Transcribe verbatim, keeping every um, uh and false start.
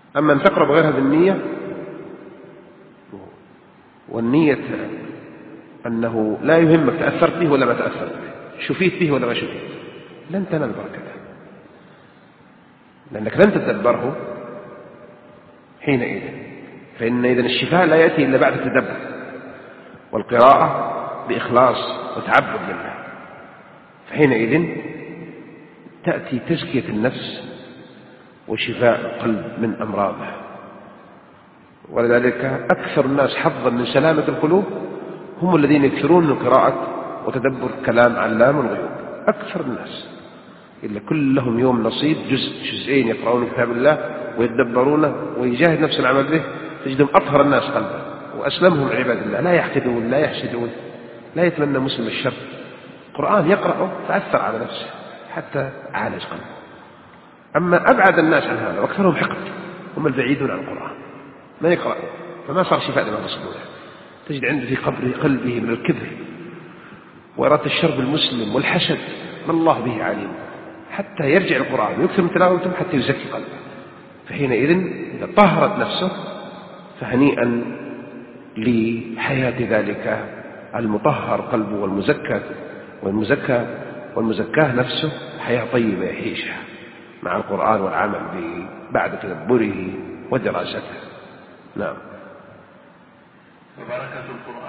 أما أن تقرأ بغير هذه النية، والنية أنه لا يهمك تأثرت به ولا ما تأثرت به، شفيت به ولا ما شفيت، لن تنال بركته، لأنك لن تتدبره حينئذ. فإن إذن الشفاء لا يأتي إلا بعد التدبر والقراءة بإخلاص وتعبد لله، فحينئذ تأتي تزكية النفس وشفاء القلب من أمراضه. ولذلك أكثر الناس حظا من سلامة القلوب هم الذين يكثرون من قراءة وتدبر كلام علام الغيوب. أكثر الناس إلا كل لهم يوم نصيب جزء جزئين يقرؤون كتاب الله ويتدبرونه ويجاهد نفس العمل به، تجدهم أطهر الناس قلبا وأسلمهم عباد الله، لا يحقدون لا يحسدون لا يتمنى مسلم الشر. القرآن يقرأه فأثر على نفسه حتى عالج قلبه. أما أبعد الناس عن هذا وأكثرهم حقد هم البعيدون عن القرآن، ما يقرأ فما صار شفاء لما في صدوره. تجد عنده في قبره قلبه من الكبر وإرادة الشر بالمسلم والحسد، ما الله به عليم، حتى يرجع القرآن ويكثر من تلاوته حتى يزكي قلبه. فحينئذ إذا طهرت نفسه فهنيئا لحياة ذلك المطهر قلبه والمزكى والمزكى والمزكاه نفسه حياة طيبة يعيشها مع القرآن والعمل به بعد تدبره ودراسته. نعم.